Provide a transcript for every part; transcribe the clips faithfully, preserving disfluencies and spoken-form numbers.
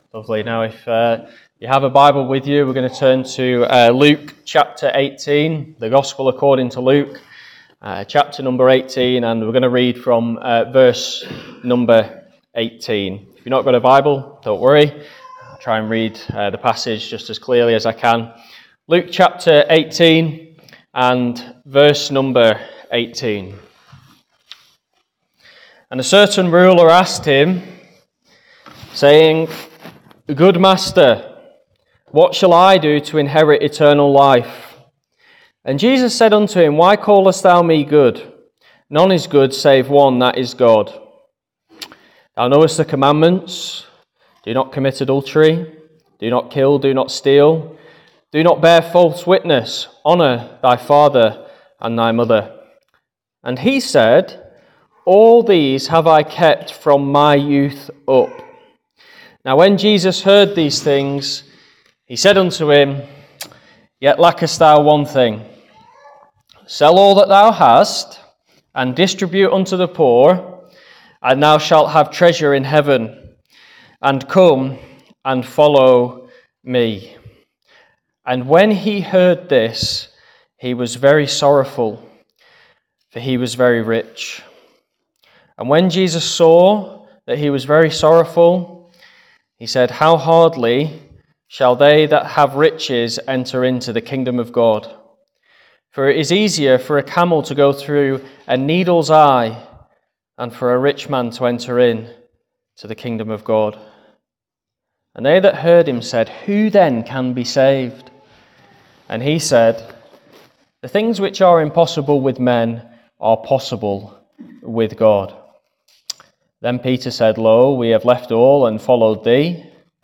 Lovely. Now, if uh, you have a Bible with you, we're going to turn to uh, Luke chapter eighteen, the Gospel according to Luke, uh, chapter number eighteen, and we're going to read from uh, verse number eighteen. If you've not got a Bible, don't worry. I'll try and read uh, the passage just as clearly as I can. Luke chapter eighteen and verse number eighteen. And a certain ruler asked him, saying, Good master, what shall I do to inherit eternal life? And Jesus said unto him, Why callest thou me good? None is good save one, that is God. Thou knowest the commandments. Do not commit adultery. Do not kill. Do not steal. Do not bear false witness. Honour thy father and thy mother. And he said, All these have I kept from my youth up. Now when Jesus heard these things, he said unto him, Yet lackest thou one thing. Sell all that thou hast, and distribute unto the poor, and thou shalt have treasure in heaven. And come and follow me. And when he heard this, he was very sorrowful, for he was very rich. And when Jesus saw that he was very sorrowful, he said, How hardly shall they that have riches enter into the kingdom of God? For it is easier for a camel to go through a needle's eye than for a rich man to enter in to the kingdom of God. And they that heard him said, Who then can be saved? And he said, The things which are impossible with men are possible with God. Then Peter said, Lo, we have left all and followed thee.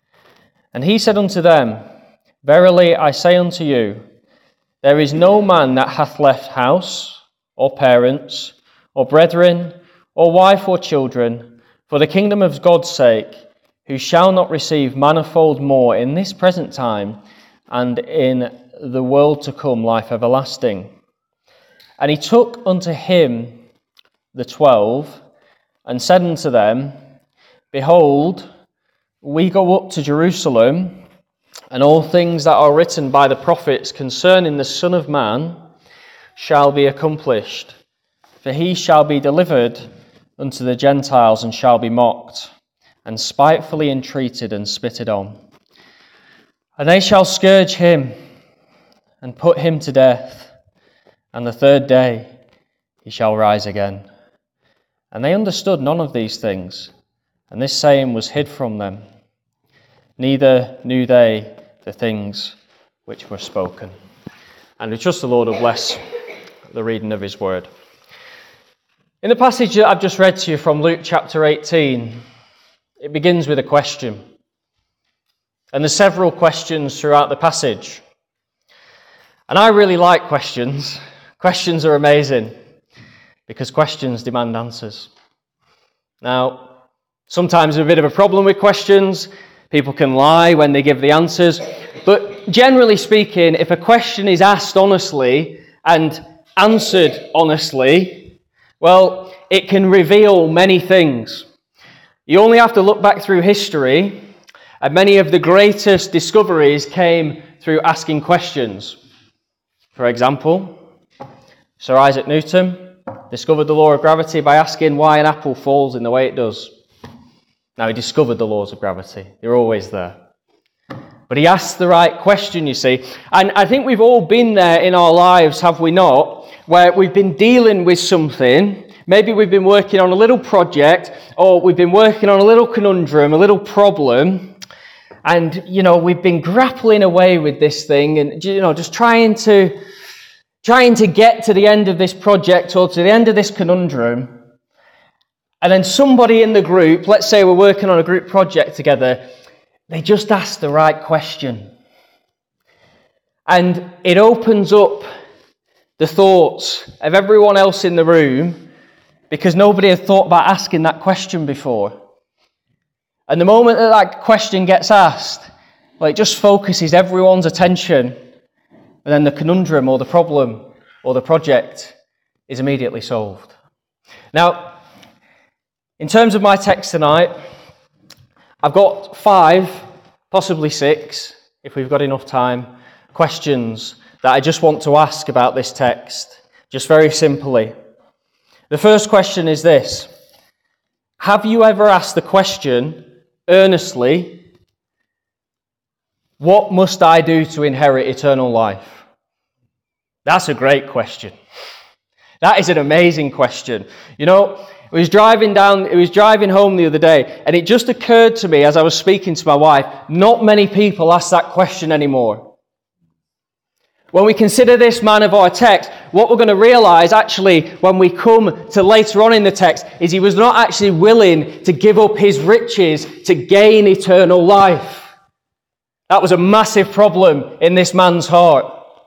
And he said unto them, Verily I say unto you, there is no man that hath left house, or parents, or brethren, or wife, or children, for the kingdom of God's sake, who shall not receive manifold more in this present time, and in the world to come life everlasting. And he took unto him the twelve, and said unto them, Behold, we go up to Jerusalem, and all things that are written by the prophets concerning the Son of Man shall be accomplished. For he shall be delivered unto the Gentiles, and shall be mocked, and spitefully entreated, and spitted on. And they shall scourge him, and put him to death, and the third day he shall rise again. And they understood none of these things, and this saying was hid from them. Neither knew they the things which were spoken. And we trust the Lord will bless the reading of his word. In the passage that I've just read to you from Luke chapter eighteen, it begins with a question. And there's several questions throughout the passage. And I really like questions. Questions are amazing, because questions demand answers. Now, sometimes there's a bit of a problem with questions. People can lie when they give the answers. But generally speaking, if a question is asked honestly and answered honestly, well, it can reveal many things. You only have to look back through history, and many of the greatest discoveries came through asking questions. For example, Sir Isaac Newton discovered the law of gravity by asking why an apple falls in the way it does. Now, he discovered the laws of gravity. They're always there. But he asked the right question, you see. And I think we've all been there in our lives, have we not? Where we've been dealing with something. Maybe we've been working on a little project, or we've been working on a little conundrum, a little problem. And, you know, we've been grappling away with this thing and, you know, just trying to... trying to get to the end of this project or to the end of this conundrum, and then somebody in the group, let's say we're working on a group project together, they just ask the right question. And it opens up the thoughts of everyone else in the room, because nobody had thought about asking that question before. And the moment that that question gets asked, well, it just focuses everyone's attention. And then the conundrum or the problem or the project is immediately solved. Now, in terms of my text tonight, I've got five possibly six, if we've got enough time, questions that I just want to ask about this text, just very simply. The first question is this: have you ever asked the question earnestly, what must I do to inherit eternal life? That's a great question. That is an amazing question. You know, I was driving down, I was driving home the other day, and it just occurred to me as I was speaking to my wife, not many people ask that question anymore. When we consider this man of our text, what we're going to realize actually when we come to later on in the text is he was not actually willing to give up his riches to gain eternal life. That was a massive problem in this man's heart.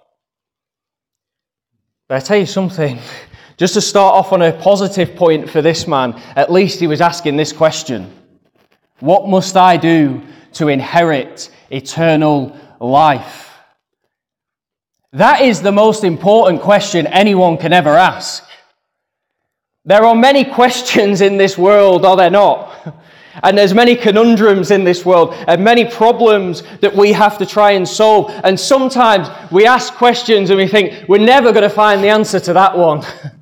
But I tell you something, just to start off on a positive point for this man, at least he was asking this question: what must I do to inherit eternal life? That is the most important question anyone can ever ask. There are many questions in this world, are there not? And there's many conundrums in this world and many problems that we have to try and solve. And sometimes we ask questions and we think we're never going to find the answer to that one.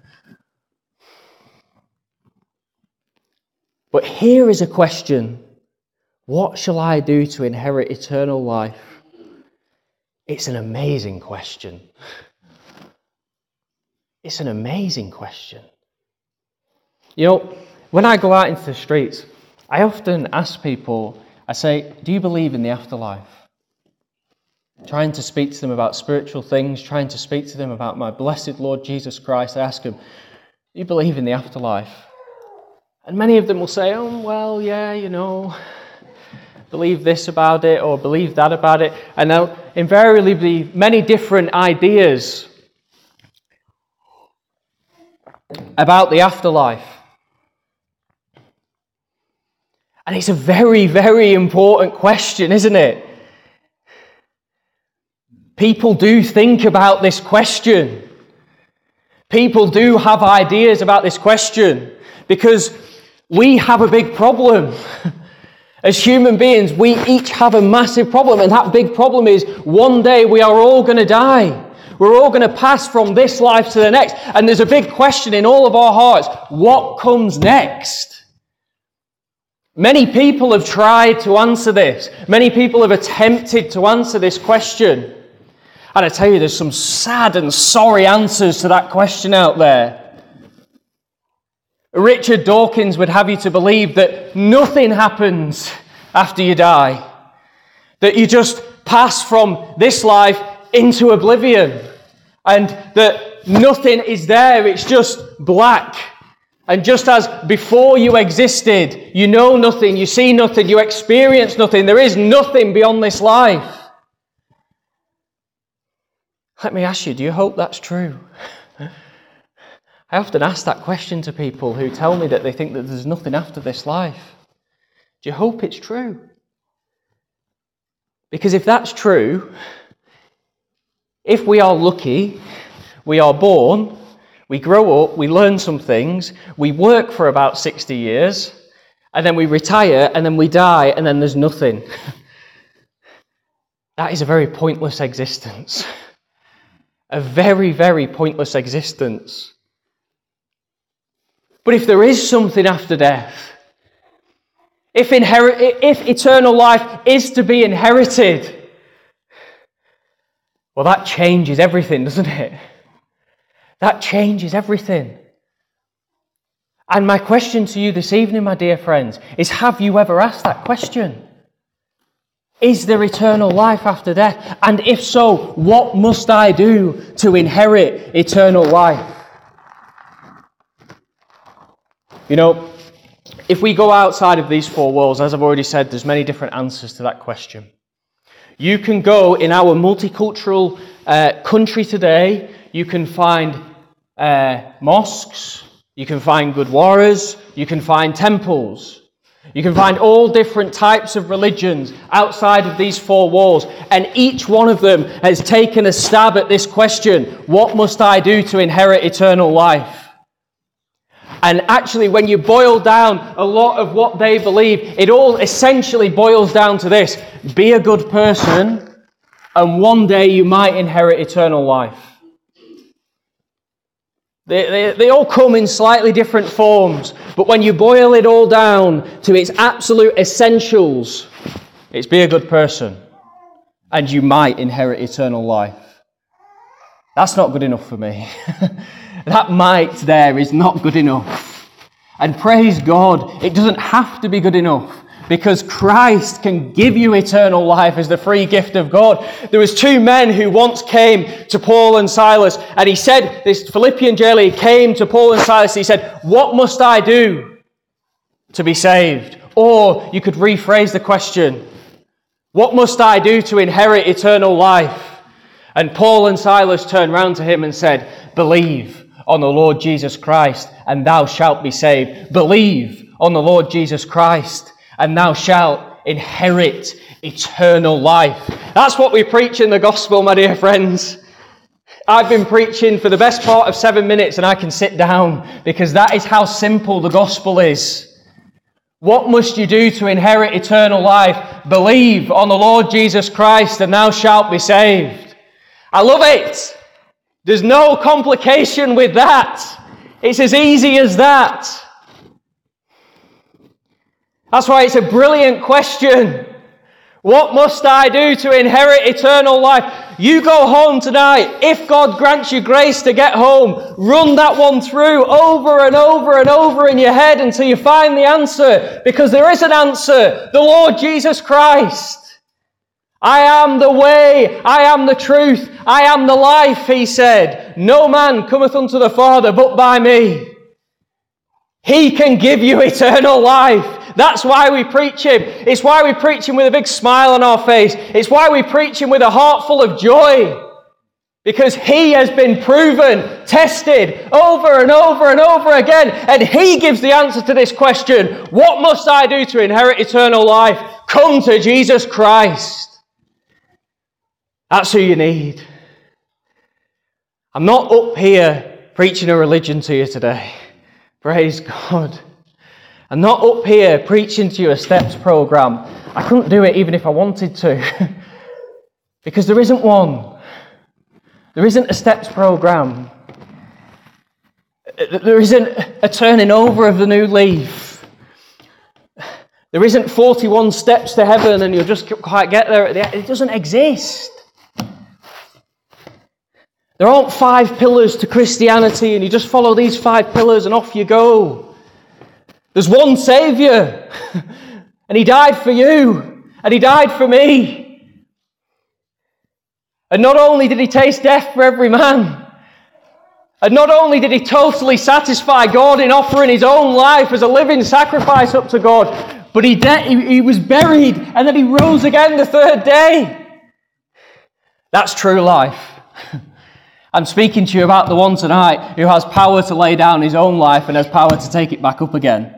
But here is a question: what shall I do to inherit eternal life? It's an amazing question. It's an amazing question. You know, when I go out into the streets, I often ask people, I say, do you believe in the afterlife? Trying to speak to them about spiritual things, trying to speak to them about my blessed Lord Jesus Christ. I ask them, do you believe in the afterlife? And many of them will say, oh, well, yeah, you know, believe this about it or believe that about it. And now, invariably, many different ideas about the afterlife. And it's a very, very important question, isn't it? People do think about this question. People do have ideas about this question because we have a big problem. As human beings, we each have a massive problem, and that big problem is one day we are all going to die. We're all going to pass from this life to the next, and there's a big question in all of our hearts: what comes next? Many people have tried to answer this. Many people have attempted to answer this question. And I tell you, there's some sad and sorry answers to that question out there. Richard Dawkins would have you to believe that nothing happens after you die. That you just pass from this life into oblivion. And that nothing is there, it's just black. And just as before you existed, you know nothing, you see nothing, you experience nothing, there is nothing beyond this life. Let me ask you, do you hope that's true? I often ask that question to people who tell me that they think that there's nothing after this life. Do you hope it's true? Because if that's true, if we are lucky, we are born, we grow up, we learn some things, we work for about sixty years, and then we retire, and then we die, and then there's nothing. That is a very pointless existence. A very, very pointless existence. But if there is something after death, if, inherit, if eternal life is to be inherited, well, that changes everything, doesn't it? That changes everything. And my question to you this evening, my dear friends, is have you ever asked that question? Is there eternal life after death? And if so, what must I do to inherit eternal life? You know, if we go outside of these four walls, as I've already said, there's many different answers to that question. You can go in our multicultural uh, country today, you can find uh, mosques, you can find gurdwaras, you can find temples. You can find all different types of religions outside of these four walls, and each one of them has taken a stab at this question: what must I do to inherit eternal life? And actually, when you boil down a lot of what they believe, it all essentially boils down to this: be a good person, and one day you might inherit eternal life. They, they, they all come in slightly different forms, but when you boil it all down to its absolute essentials, it's be a good person, and you might inherit eternal life. That's not good enough for me. That might there is not good enough. And praise God, it doesn't have to be good enough, because Christ can give you eternal life as the free gift of God. There was two men who once came to Paul and Silas, and he said, this Philippian jailer came to Paul and Silas, he said, "What must I do to be saved?" Or you could rephrase the question, "What must I do to inherit eternal life?" And Paul and Silas turned round to him and said, "Believe on the Lord Jesus Christ, and thou shalt be saved. Believe on the Lord Jesus Christ, and thou shalt inherit eternal life." That's what we preach in the gospel, my dear friends. I've been preaching for the best part of seven minutes and I can sit down, because that is how simple the gospel is. What must you do to inherit eternal life? Believe on the Lord Jesus Christ, and thou shalt be saved. I love it. There's no complication with that. It's as easy as that. That's why it's a brilliant question. What must I do to inherit eternal life? You go home tonight. If God grants you grace to get home, run that one through over and over and over in your head until you find the answer. Because there is an answer. The Lord Jesus Christ. I am the way, I am the truth, I am the life, he said. No man cometh unto the Father but by me. He can give you eternal life. That's why we preach him. It's why we preach him with a big smile on our face. It's why we preach him with a heart full of joy. Because he has been proven, tested over and over and over again. And he gives the answer to this question. What must I do to inherit eternal life? Come to Jesus Christ. That's who you need. I'm not up here preaching a religion to you today. Praise God. I'm not up here preaching to you a steps program. I couldn't do it even if I wanted to. Because there isn't one. There isn't a steps program. There isn't a turning over of the new leaf. There isn't forty-one steps to heaven and you'll just quite get there at the end. It doesn't exist. There aren't five pillars to Christianity and you just follow these five pillars and off you go. There's one Saviour and he died for you and he died for me. And not only did he taste death for every man, and not only did he totally satisfy God in offering his own life as a living sacrifice up to God, but he, de- he, he was buried and then he rose again the third day. That's true life. I'm speaking to you about the one tonight who has power to lay down his own life and has power to take it back up again.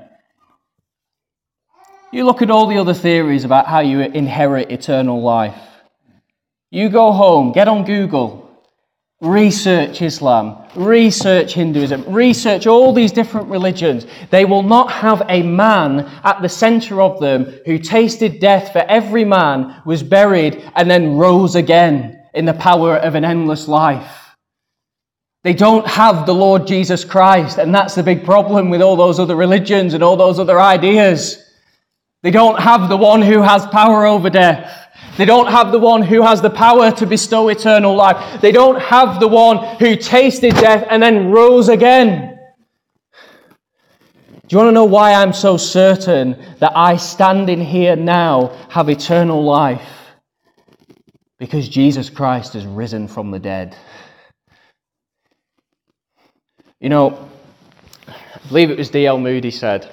You look at all the other theories about how you inherit eternal life. You go home, get on Google, research Islam, research Hinduism, research all these different religions. They will not have a man at the center of them who tasted death for every man, was buried, and then rose again in the power of an endless life. They don't have the Lord Jesus Christ, and that's the big problem with all those other religions and all those other ideas. They don't have the one who has power over death. They don't have the one who has the power to bestow eternal life. They don't have the one who tasted death and then rose again. Do you want to know why I'm so certain that I, standing here now, have eternal life? Because Jesus Christ has risen from the dead. You know, I believe it was D L Moody said,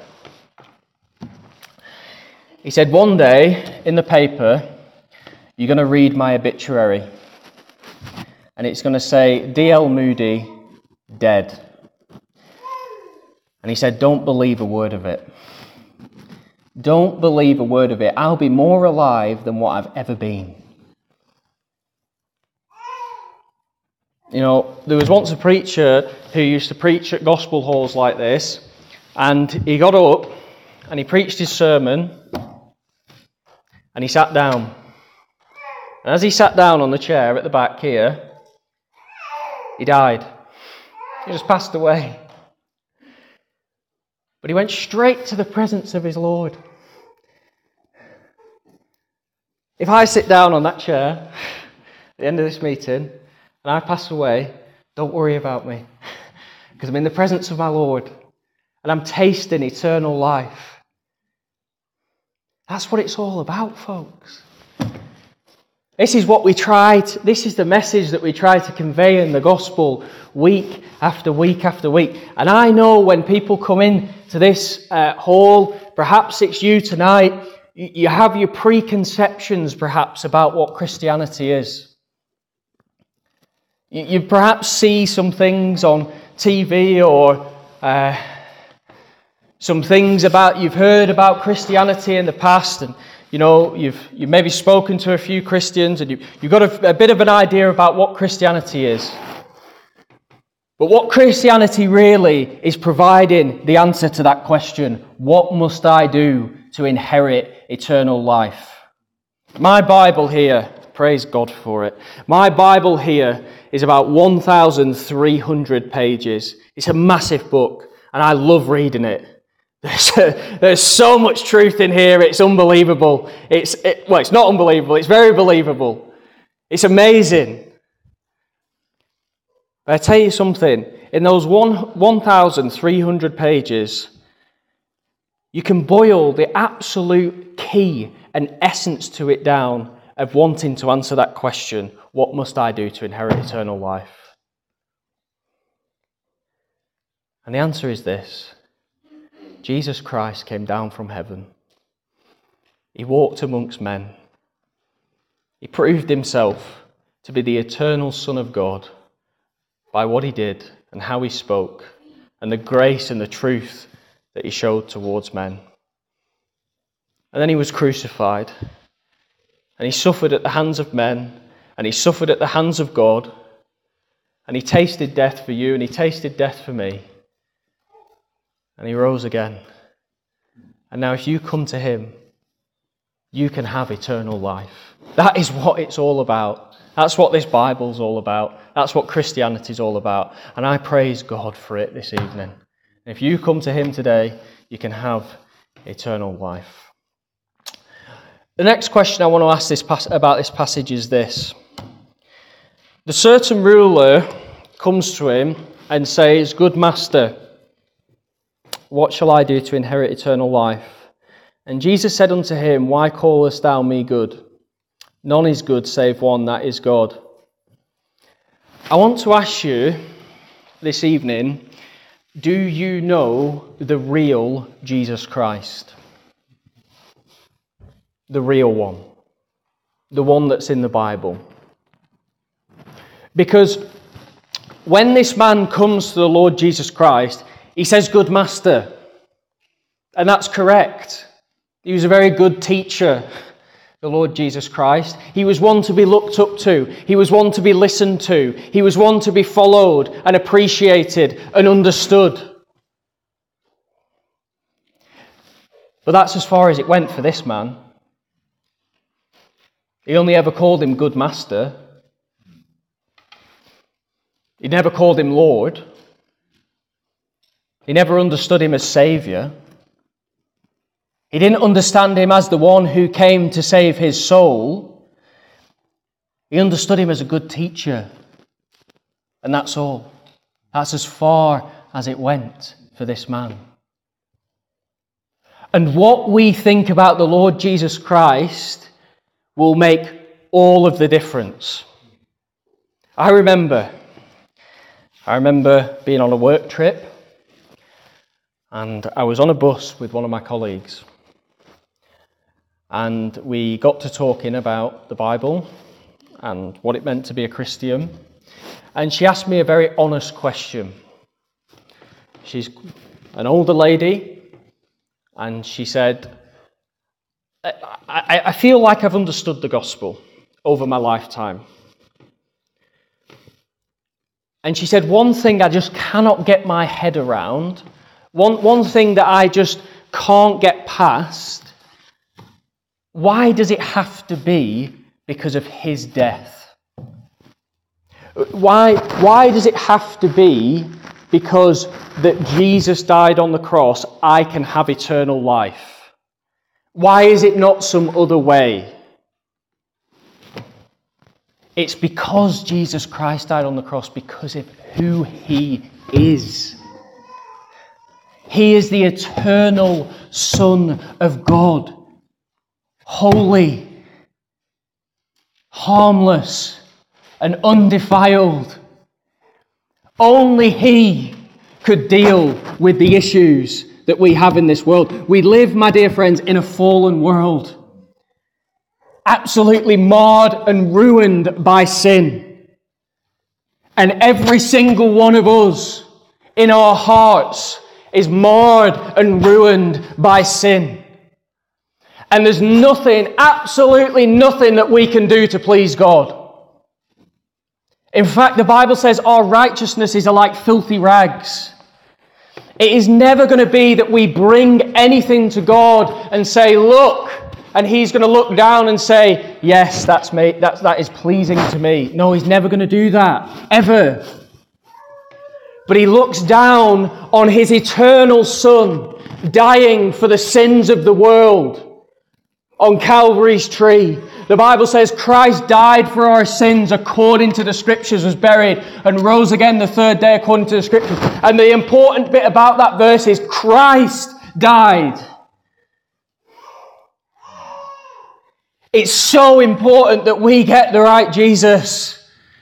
he said, one day in the paper, you're going to read my obituary. And it's going to say, D L Moody, dead. And he said, don't believe a word of it. Don't believe a word of it. I'll be more alive than what I've ever been. You know, there was once a preacher who used to preach at gospel halls like this, And he got up and he preached his sermon and he sat down. And as he sat down on the chair at the back here, he died. He just passed away. But he went straight to the presence of his Lord. If I sit down on that chair at the end of this meeting and I pass away, don't worry about me, because I'm in the presence of my Lord and I'm tasting eternal life. That's what it's all about, folks. This is what we tried, this is the message that we try to convey in the gospel week after week after week. And I know when people come in to this uh, hall, perhaps it's you tonight, you have your preconceptions perhaps about what Christianity is. You, you perhaps see some things on T V or uh, some things about you've heard about Christianity in the past, and you know you've you've maybe spoken to a few Christians and you, you've got a, a bit of an idea about what Christianity is. But what Christianity really is providing the answer to that question: what must I do to inherit eternal life? My Bible here, praise God for it, my Bible here is about one thousand three hundred pages. It's a massive book and I love reading it. There's, there's so much truth in here, it's unbelievable. It's it, well, it's not unbelievable, it's very believable. It's amazing. But I tell you something, in those one thousand three hundred pages, you can boil the absolute key and essence to it down of wanting to answer that question: what must I do to inherit eternal life? And the answer is this: Jesus Christ came down from heaven. He walked amongst men. He proved himself to be the eternal Son of God by what he did and how he spoke and the grace and the truth that he showed towards men. And then he was crucified, and he suffered at the hands of men, and he suffered at the hands of God, and he tasted death for you, and he tasted death for me, and he rose again. And now if you come to him, you can have eternal life. That is what it's all about. That's what this Bible's all about. That's what Christianity's all about. And I praise God for it this evening. If you come to him today, you can have eternal life. The next question I want to ask this pas- about this passage is this. The certain ruler comes to him and says, "Good master, what shall I do to inherit eternal life?" And Jesus said unto him, "Why callest thou me good? None is good save one, that is God." I want to ask you this evening, do you know the real Jesus Christ? The real one. The one that's in the Bible. Because when this man comes to the Lord Jesus Christ, he says, "Good master." And that's correct. He was a very good teacher, the Lord Jesus Christ. He was one to be looked up to. He was one to be listened to. He was one to be followed and appreciated and understood. But that's as far as it went for this man. He only ever called him good master. He never called him Lord. He never understood him as Saviour. He didn't understand him as the one who came to save his soul. He understood him as a good teacher. And that's all. That's as far as it went for this man. And what we think about the Lord Jesus Christ will make all of the difference. I remember, I remember being on a work trip, and I was on a bus with one of my colleagues. And we got to talking about the Bible and what it meant to be a Christian. And she asked me a very honest question. She's an older lady, and she said, I, I, I feel like I've understood the gospel over my lifetime. And she said, one thing I just cannot get my head around, One, one thing that I just can't get past, why does it have to be because of his death? Why, why does it have to be because that Jesus died on the cross, I can have eternal life? Why is it not some other way? It's because Jesus Christ died on the cross because of who he is. He is the eternal Son of God, holy, harmless, and undefiled. Only he could deal with the issues that we have in this world. We live, my dear friends, in a fallen world, absolutely marred and ruined by sin. And every single one of us in our hearts is marred and ruined by sin. And there's nothing, absolutely nothing that we can do to please God. In fact, the Bible says our righteousness is like filthy rags. It is never going to be that we bring anything to God and say, look, and he's going to look down and say, yes, that's me, that's, that is pleasing to me. No, he's never going to do that, ever. But he looks down on his eternal Son, dying for the sins of the world on Calvary's tree. The Bible says Christ died for our sins according to the Scriptures, was buried, and rose again the third day according to the Scriptures. And the important bit about that verse is Christ died. It's so important that we get the right Jesus.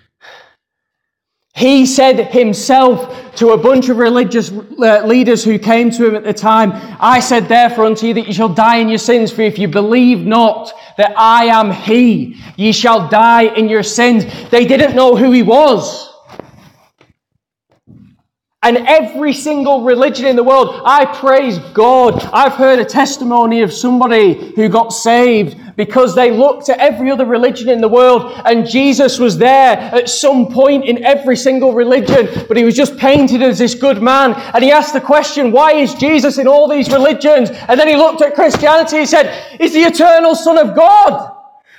He said himself to a bunch of religious uh, leaders who came to him at the time, I said therefore unto you that you shall die in your sins, for if you believe not that I am he, ye shall die in your sins. They didn't know who he was. And every single religion in the world, I praise God. I've heard a testimony of somebody who got saved because they looked at every other religion in the world and Jesus was there at some point in every single religion, but he was just painted as this good man. And he asked the question, why is Jesus in all these religions? And then he looked at Christianity and said, he's the eternal Son of God.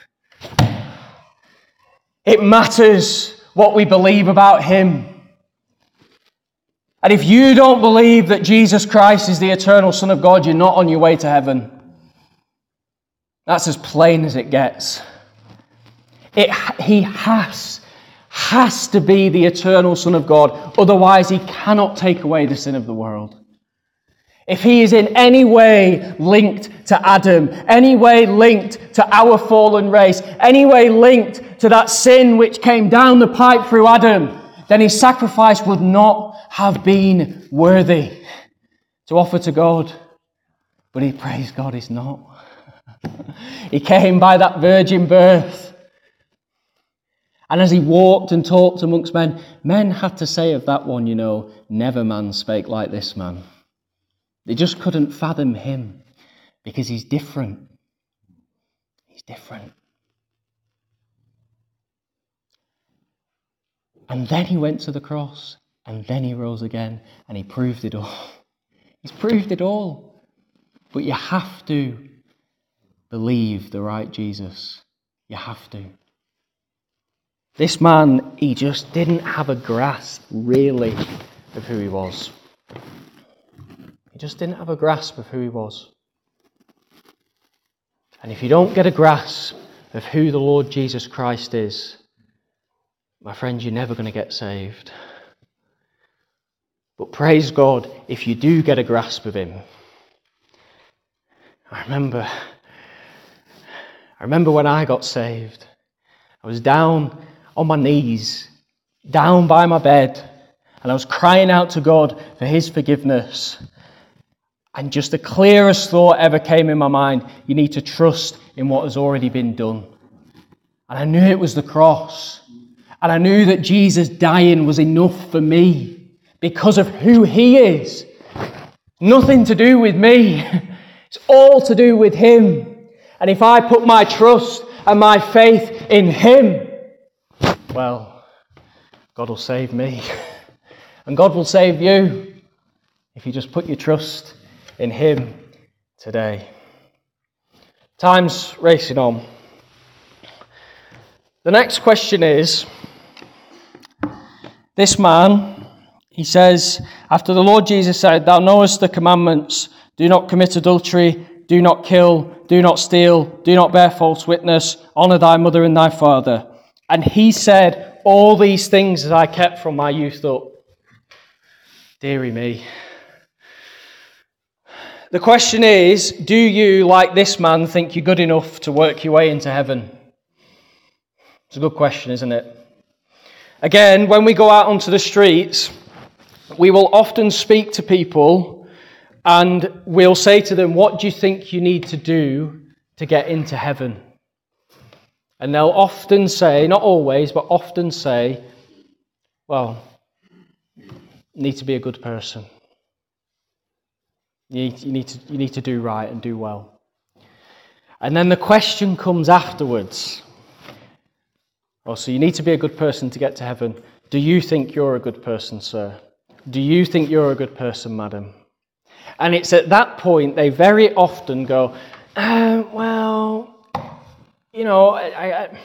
It matters what we believe about him. And if you don't believe that Jesus Christ is the eternal Son of God, you're not on your way to heaven. That's as plain as it gets. It, he has, has to be the eternal Son of God. Otherwise, he cannot take away the sin of the world. If he is in any way linked to Adam, any way linked to our fallen race, any way linked to that sin which came down the pipe through Adam, then his sacrifice would not have been worthy to offer to God. But he, praise God, is not. He came by that virgin birth. And as he walked and talked amongst men, men had to say of that one, you know, never man spake like this man. They just couldn't fathom him because he's different. He's different. And then he went to the cross, and then he rose again, and he proved it all. He's proved it all. But you have to believe the right Jesus. You have to. This man, he just didn't have a grasp, really, of who he was. He just didn't have a grasp of who he was. And if you don't get a grasp of who the Lord Jesus Christ is, my friends, you're never going to get saved. But praise God, if you do get a grasp of him. I remember, I remember when I got saved. I was down on my knees, down by my bed, and I was crying out to God for his forgiveness. And just the clearest thought ever came in my mind, you need to trust in what has already been done. And I knew it was the cross. And I knew that Jesus dying was enough for me because of who he is. Nothing to do with me. It's all to do with him. And if I put my trust and my faith in him, well, God will save me. And God will save you. if you just put your trust in him today. Time's racing on. The next question is, this man, he says, after the Lord Jesus said, "Thou knowest the commandments, do not commit adultery, do not kill, do not steal, do not bear false witness, honour thy mother and thy father." And he said, "All these things that I kept from my youth up." Dearie me. The question is, do you, like this man, think you're good enough to work your way into heaven? It's a good question, isn't it? Again, when we go out onto the streets, we will often speak to people and we'll say to them, "What do you think you need to do to get into heaven?" And they'll often say, not always, but often say, "Well, you need to be a good person. You need, you need to, you need to do right and do well." And then the question comes afterwards. Oh, so you need to be a good person to get to heaven. Do you think you're a good person, sir? Do you think you're a good person, madam? And it's at that point they very often go, uh, well, you know, I, I,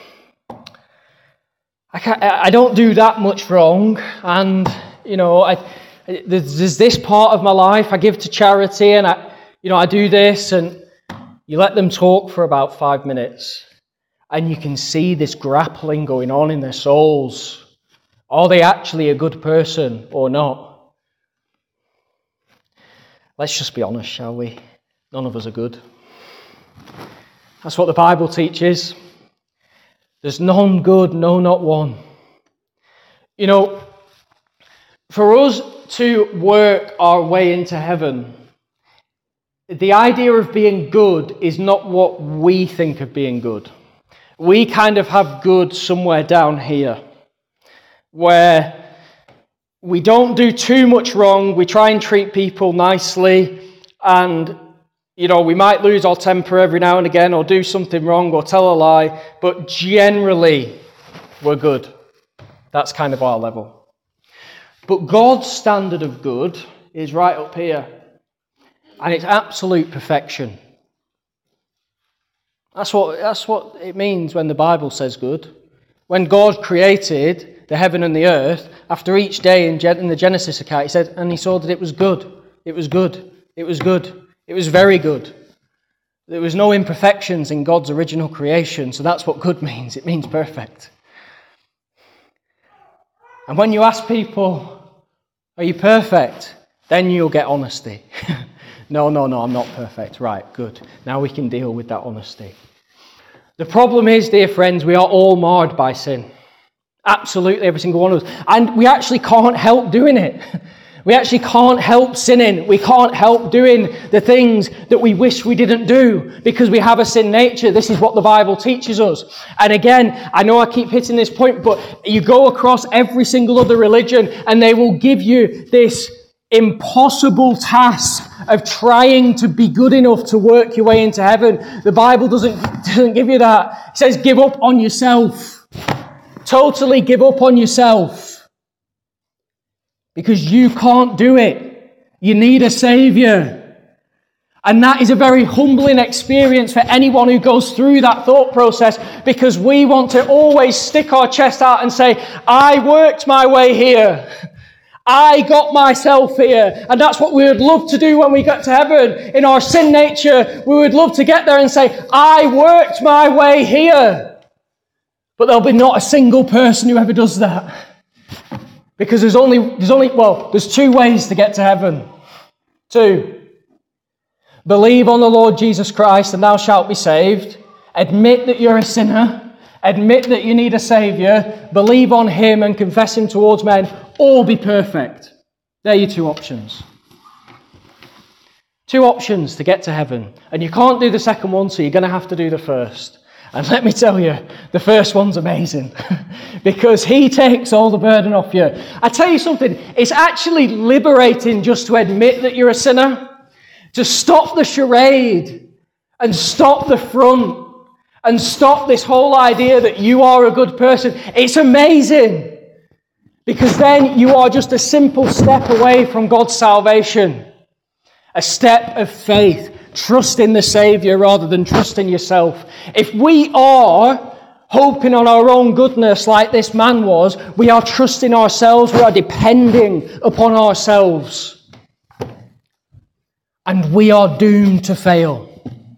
I, can't, I don't do that much wrong. And, you know, I, there's, there's this part of my life I give to charity and, I, you know, I do this. And you let them talk for about five minutes. And you can see this grappling going on in their souls. Are they actually a good person or not? Let's just be honest, shall we? None of us are good. That's what the Bible teaches. There's none good, no, not one. You know, for us to work our way into heaven, the idea of being good is not what we think of being good. We kind of have good somewhere down here, where we don't do too much wrong, we try and treat people nicely, and, you know, we might lose our temper every now and again, or do something wrong, or tell a lie, but generally, we're good. That's kind of our level. But God's standard of good is right up here, and it's absolute perfection. That's what, that's what it means when the Bible says good. When God created the heaven and the earth, after each day in, Gen- in the Genesis account, he said, and he saw that it was good, it was good, it was good, it was very good. There was no imperfections in God's original creation, so that's what good means. It means perfect. And when you ask people, are you perfect? Then you'll get honesty. no, no, no, I'm not perfect. Right, good. Now we can deal with that honesty. The problem is, dear friends, we are all marred by sin. Absolutely, every single one of us. And we actually can't help doing it. We actually can't help sinning. We can't help doing the things that we wish we didn't do because we have a sin nature. This is what the Bible teaches us. And again, I know I keep hitting this point, but you go across every single other religion and they will give you this impossible task of trying to be good enough to work your way into heaven. The Bible doesn't, doesn't give you that. It says give up on yourself. Totally give up on yourself. Because you can't do it. You need a Saviour. And that is a very humbling experience for anyone who goes through that thought process, because we want to always stick our chest out and say, I worked my way here. I got myself here. And that's what we would love to do when we get to heaven. In our sin nature, we would love to get there and say, I worked my way here. But there'll be not a single person who ever does that. Because there's only, there's only, well, there's two ways to get to heaven. Two. Believe on the Lord Jesus Christ and thou shalt be saved. Admit that you're a sinner. Admit that you need a Saviour. Believe on Him and confess Him towards men. Or be perfect. They're your two options. Two options to get to heaven. And you can't do the second one, so you're going to have to do the first. And let me tell you, the first one's amazing. Because He takes all the burden off you. I tell you something, it's actually liberating just to admit that you're a sinner. To stop the charade. And stop the front. And stop this whole idea that you are a good person. It's amazing. Because then you are just a simple step away from God's salvation. A step of faith. Trust in the Saviour rather than trust in yourself. If we are hoping on our own goodness like this man was, we are trusting ourselves, we are depending upon ourselves. And we are doomed to fail.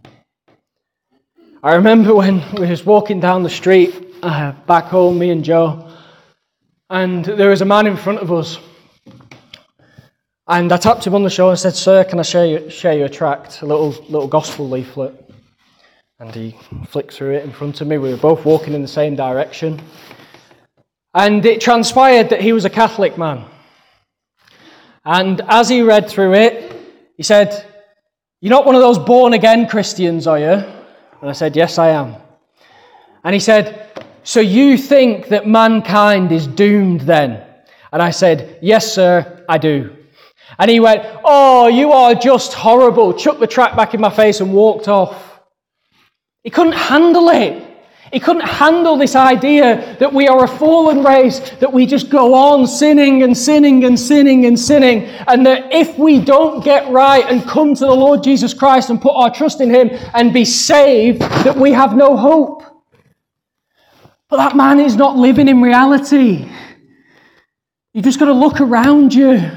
I remember when we was walking down the street uh, back home, me and Joe, and there was a man in front of us. And I tapped him on the shoulder and said, "Sir, can I share you, share you a tract, a little little gospel leaflet?" And he flicked through it in front of me. We were both walking in the same direction. And it transpired that he was a Catholic man. And as he read through it, he said, "You're not one of those born-again Christians, are you?" And I said, "Yes, I am." And he said, "So you think that mankind is doomed then?" And I said, "Yes, sir, I do." And he went, "Oh, you are just horrible," chucked the tract back in my face and walked off. He couldn't handle it. He couldn't handle this idea that we are a fallen race, that we just go on sinning and sinning and sinning and sinning, and that if we don't get right and come to the Lord Jesus Christ and put our trust in Him and be saved, that we have no hope. But that man is not living in reality. You've just got to look around you.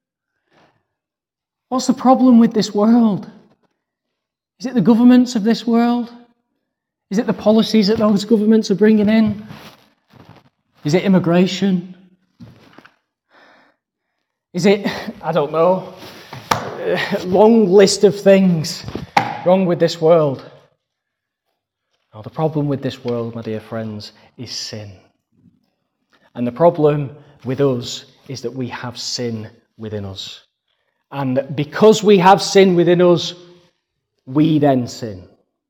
What's the problem with this world? Is it the governments of this world? Is it the policies that those governments are bringing in? Is it immigration? Is it, I don't know, a long list of things wrong with this world? Now, the problem with this world, my dear friends, is sin. And the problem with us is that we have sin within us. And because we have sin within us, we then sin.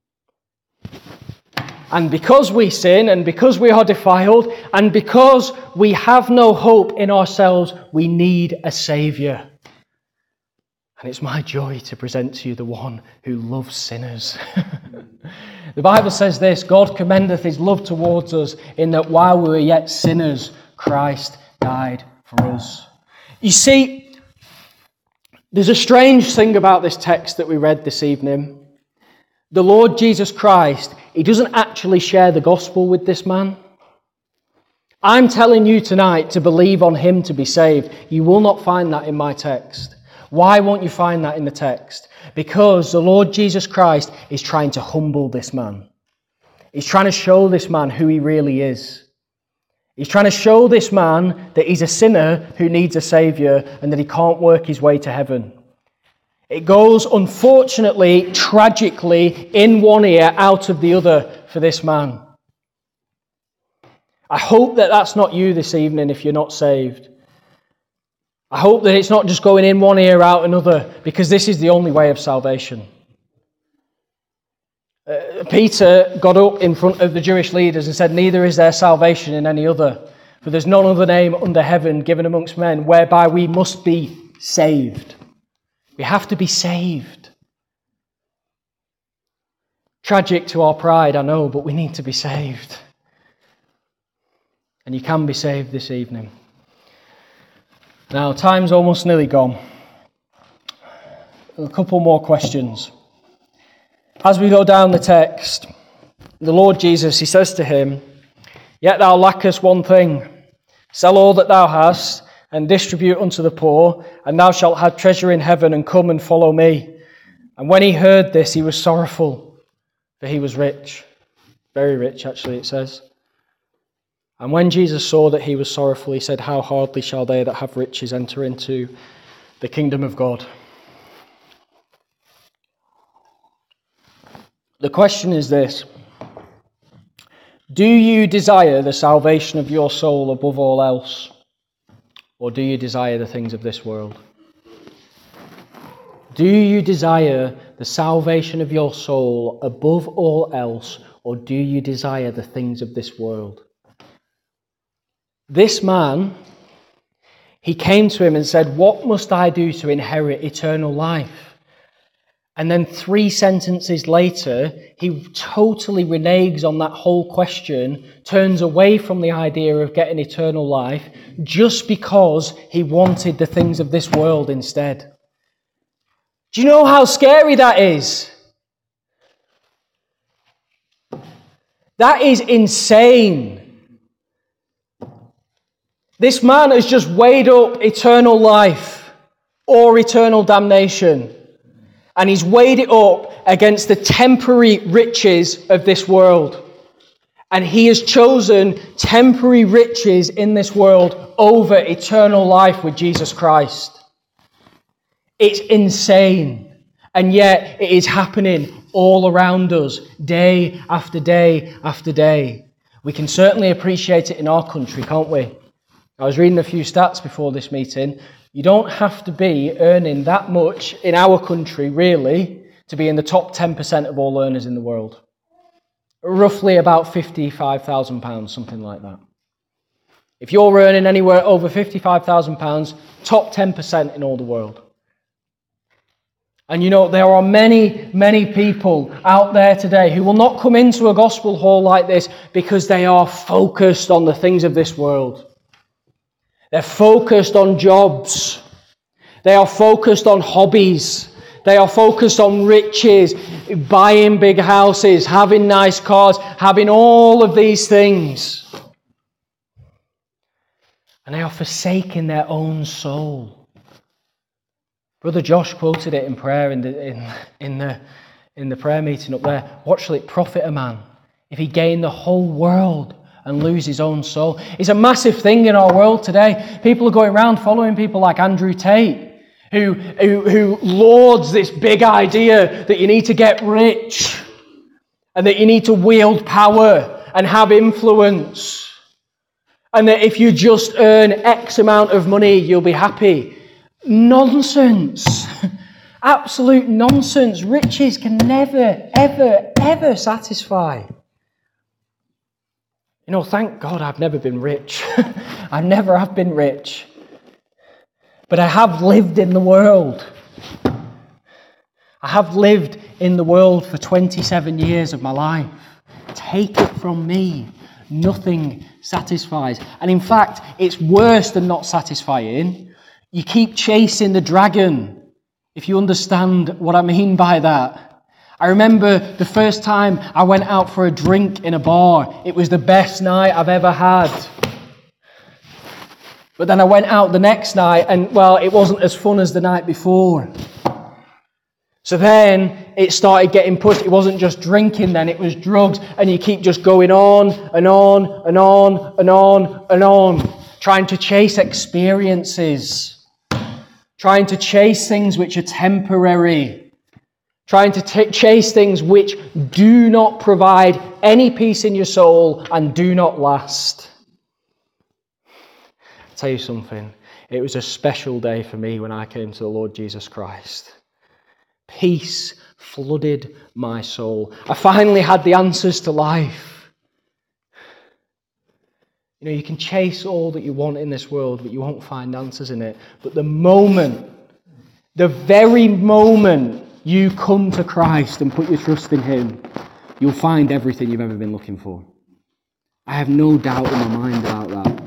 And because we sin, and because we are defiled, and because we have no hope in ourselves, we need a Saviour. And it's my joy to present to you the one who loves sinners. The Bible says this, "God commendeth His love towards us, in that while we were yet sinners, Christ died for us." You see, there's a strange thing about this text that we read this evening. The Lord Jesus Christ, He doesn't actually share the gospel with this man. I'm telling you tonight to believe on Him to be saved. You will not find that in my text. Why won't you find that in the text? Because the Lord Jesus Christ is trying to humble this man. He's trying to show this man who he really is. He's trying to show this man that he's a sinner who needs a Saviour and that he can't work his way to heaven. It goes, unfortunately, tragically, in one ear, out of the other for this man. I hope that that's not you this evening if you're not saved. I hope that it's not just going in one ear, out another, because this is the only way of salvation. Uh, Peter got up in front of the Jewish leaders and said, "Neither is there salvation in any other, for there's none other name under heaven given amongst men whereby we must be saved." We have to be saved. Tragic to our pride, I know, but we need to be saved. And you can be saved this evening. Now, time's almost nearly gone. A couple more questions. As we go down the text, the Lord Jesus, He says to him, "Yet thou lackest one thing. Sell all that thou hast, and distribute unto the poor, and thou shalt have treasure in heaven, and come and follow me." And when he heard this, he was sorrowful, for he was rich. Very rich, actually, it says. And when Jesus saw that he was sorrowful, he said, "How hardly shall they that have riches enter into the kingdom of God?" The question is this: do you desire the salvation of your soul above all else? Or do you desire the things of this world? Do you desire the salvation of your soul above all else? Or do you desire the things of this world? This man, he came to him and said, "What must I do to inherit eternal life?" And then three sentences later, he totally reneges on that whole question, turns away from the idea of getting eternal life, just because he wanted the things of this world instead. Do you know how scary that is? That is insane. This man has just weighed up eternal life or eternal damnation. And he's weighed it up against the temporary riches of this world. And he has chosen temporary riches in this world over eternal life with Jesus Christ. It's insane. And yet it is happening all around us, day after day after day. We can certainly appreciate it in our country, can't we? I was reading a few stats before this meeting. You don't have to be earning that much in our country, really, to be in the top ten percent of all earners in the world. Roughly about fifty-five thousand pounds, something like that. If you're earning anywhere over fifty-five thousand pounds, top ten percent in all the world. And you know, there are many, many people out there today who will not come into a gospel hall like this because they are focused on the things of this world. They're focused on jobs. They are focused on hobbies. They are focused on riches, buying big houses, having nice cars, having all of these things. And they are forsaking their own soul. Brother Josh quoted it in prayer in the, in, in the, in the prayer meeting up there. What shall it profit a man if he gain the whole world and lose his own soul? It's a massive thing in our world today. People are going around following people like Andrew Tate, who, who, who lauds this big idea that you need to get rich and that you need to wield power and have influence. And that if you just earn X amount of money, you'll be happy. Nonsense. Absolute nonsense. Riches can never, ever, ever satisfy. You know, thank God I've never been rich. I never have been rich. But I have lived in the world. I have lived in the world for twenty-seven years of my life. Take it from me. Nothing satisfies. And in fact, it's worse than not satisfying. You keep chasing the dragon, if you understand what I mean by that. I remember the first time I went out for a drink in a bar. It was the best night I've ever had. But then I went out the next night and, well, it wasn't as fun as the night before. So then it started getting pushed. It wasn't just drinking then, it was drugs. And you keep just going on and on and on and on and on, trying to chase experiences, trying to chase things which are temporary. Trying to t- chase things which do not provide any peace in your soul and do not last. I'll tell you something. It was a special day for me when I came to the Lord Jesus Christ. Peace flooded my soul. I finally had the answers to life. You know, you can chase all that you want in this world, but you won't find answers in it. But the moment, the very moment you come to Christ and put your trust in Him, you'll find everything you've ever been looking for. I have no doubt in my mind about that.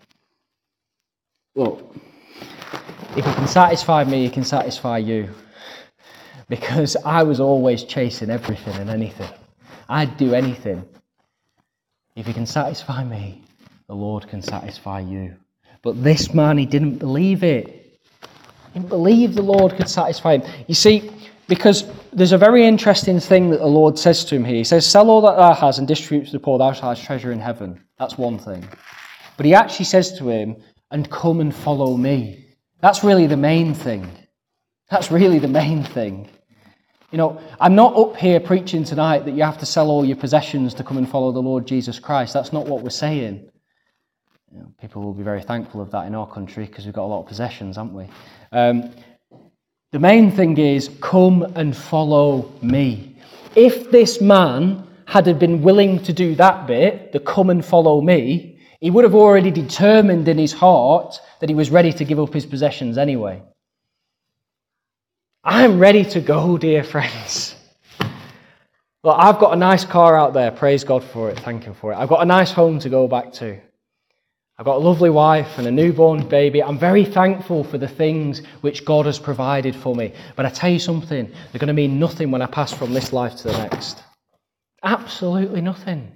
Look, if He can satisfy me, He can satisfy you. Because I was always chasing everything and anything. I'd do anything. If He can satisfy me, the Lord can satisfy you. But this man, he didn't believe it. He didn't believe the Lord could satisfy him. You see, because there's a very interesting thing that the Lord says to him here. He says, sell all that thou hast and distribute to the poor, thou shalt have treasure in heaven. That's one thing. But He actually says to him, and come and follow me. That's really the main thing. That's really the main thing. You know, I'm not up here preaching tonight that you have to sell all your possessions to come and follow the Lord Jesus Christ. That's not what we're saying. You know, people will be very thankful of that in our country because we've got a lot of possessions, haven't we? Um, the main thing is, come and follow me. If this man had been willing to do that bit, the come and follow me, he would have already determined in his heart that he was ready to give up his possessions anyway. I'm ready to go, dear friends. Look, I've got a nice car out there. Praise God for it. Thank Him for it. I've got a nice home to go back to. I've got a lovely wife and a newborn baby. I'm very thankful for the things which God has provided for me. But I tell you something, they're going to mean nothing when I pass from this life to the next. Absolutely nothing.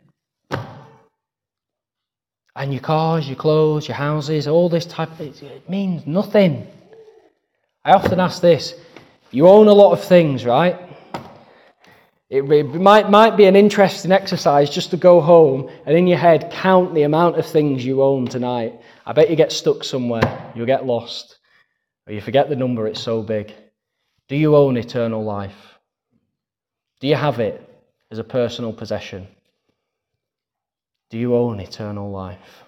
And your cars, your clothes, your houses, all this type of it, it means nothing. I often ask this, you own a lot of things, right? It might, might be an interesting exercise just to go home and in your head count the amount of things you own tonight. I bet you get stuck somewhere, you'll get lost, or you forget the number, it's so big. Do you own eternal life? Do you have it as a personal possession? Do you own eternal life?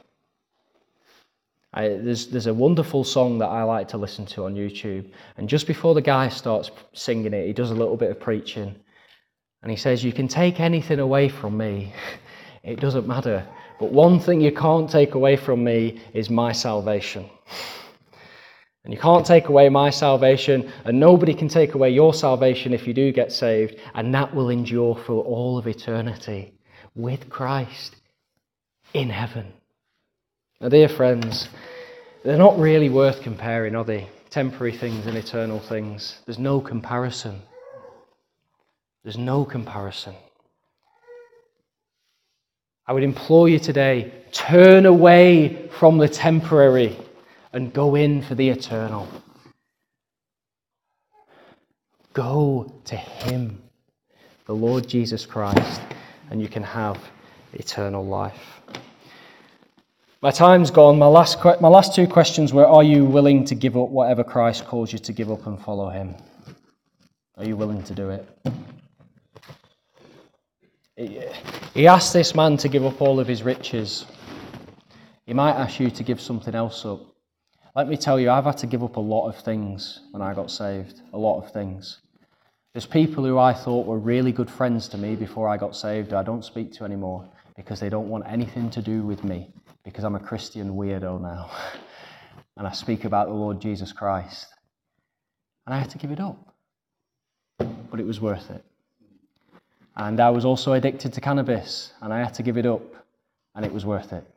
I, there's, there's a wonderful song that I like to listen to on YouTube, and just before the guy starts singing it, he does a little bit of preaching. And he says, you can take anything away from me. It doesn't matter. But one thing you can't take away from me is my salvation. And you can't take away my salvation, and nobody can take away your salvation if you do get saved, and that will endure for all of eternity with Christ in heaven. Now, dear friends, they're not really worth comparing, are they? Temporary things and eternal things. There's no comparison. There's no comparison. I would implore you today, turn away from the temporary and go in for the eternal. Go to Him, the Lord Jesus Christ, and you can have eternal life. My time's gone. My last, my last two questions were, are you willing to give up whatever Christ calls you to give up and follow Him? Are you willing to do it? He asked this man to give up all of his riches. He might ask you to give something else up. Let me tell you, I've had to give up a lot of things when I got saved. A lot of things. There's people who I thought were really good friends to me before I got saved who I don't speak to anymore because they don't want anything to do with me because I'm a Christian weirdo now. And I speak about the Lord Jesus Christ. And I had to give it up. But it was worth it. And I was also addicted to cannabis, and I had to give it up, and it was worth it.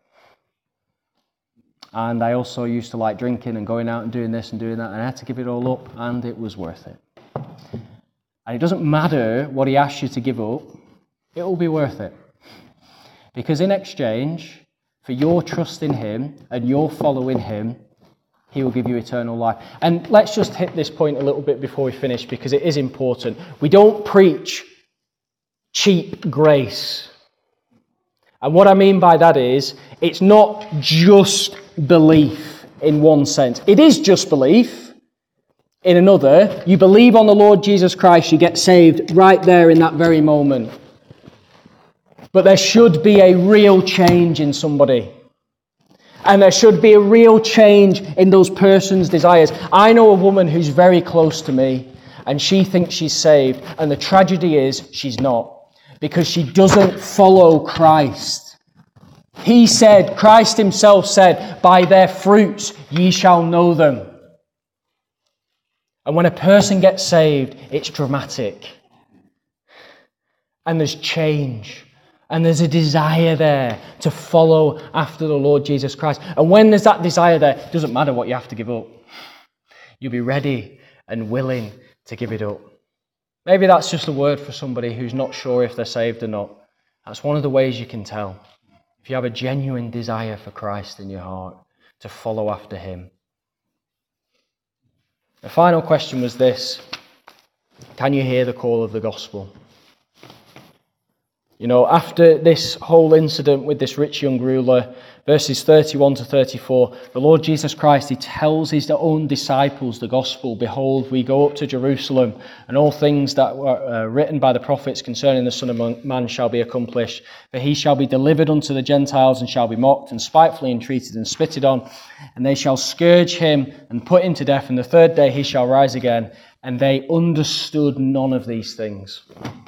And I also used to like drinking and going out and doing this and doing that, and I had to give it all up, and it was worth it. And it doesn't matter what He asks you to give up, it will be worth it. Because in exchange for your trust in Him and your following Him, He will give you eternal life. And let's just hit this point a little bit before we finish, because it is important. We don't preach cheap grace. And what I mean by that is, it's not just belief in one sense. It is just belief. In another, you believe on the Lord Jesus Christ, you get saved right there in that very moment. But there should be a real change in somebody. And there should be a real change in those person's desires. I know a woman who's very close to me, and she thinks she's saved, and the tragedy is she's not. Because she doesn't follow Christ. He said, Christ Himself said, by their fruits ye shall know them. And when a person gets saved, it's dramatic. And there's change. And there's a desire there to follow after the Lord Jesus Christ. And when there's that desire there, it doesn't matter what you have to give up. You'll be ready and willing to give it up. Maybe that's just a word for somebody who's not sure if they're saved or not. That's one of the ways you can tell. If you have a genuine desire for Christ in your heart, to follow after Him. The final question was this: can you hear the call of the gospel? You know, after this whole incident with this rich young ruler, verses thirty-one to thirty-four, the Lord Jesus Christ, He tells His own disciples the gospel. Behold, we go up to Jerusalem, and all things that were uh, written by the prophets concerning the Son of Man shall be accomplished. For He shall be delivered unto the Gentiles, and shall be mocked, and spitefully entreated, and spitted on. And they shall scourge Him, and put Him to death, and the third day He shall rise again. And they understood none of these things.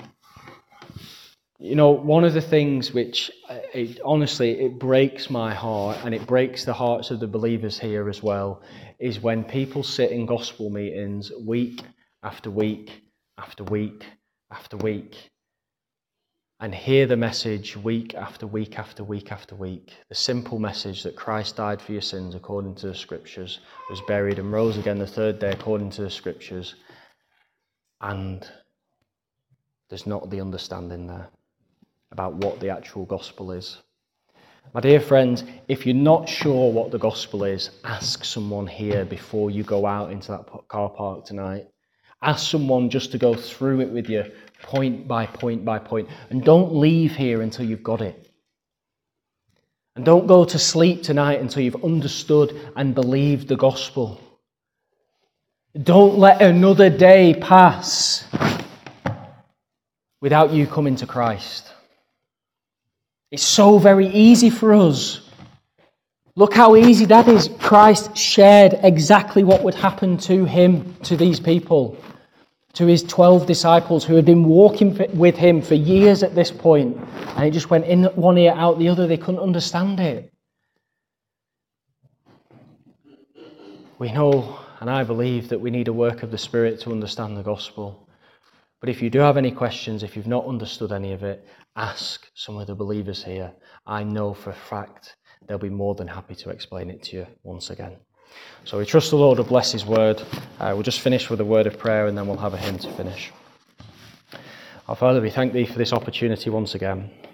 You know, one of the things which, it, honestly, it breaks my heart, and it breaks the hearts of the believers here as well, is when people sit in gospel meetings week after week after week after week, and hear the message week after week after week after week. The simple message that Christ died for your sins according to the Scriptures, was buried and rose again the third day according to the Scriptures, and there's not the understanding there about what the actual gospel is. My dear friends, if you're not sure what the gospel is, ask someone here before you go out into that car park tonight. Ask someone just to go through it with you, point by point by point. And don't leave here until you've got it. And don't go to sleep tonight until you've understood and believed the gospel. Don't let another day pass without you coming to Christ. It's so very easy for us. Look how easy that is. Christ shared exactly what would happen to him, to these people, to his twelve disciples who had been walking with him for years at this point, and it just went in one ear, out the other. They couldn't understand it. We know, and I believe, that we need a work of the Spirit to understand the gospel. But if you do have any questions, if you've not understood any of it, ask some of the believers here. I know for a fact they'll be more than happy to explain it to you once again. So we trust the Lord to bless his word. Uh, we'll just finish with a word of prayer, and then we'll have a hymn to finish. Our Father, we thank thee for this opportunity once again.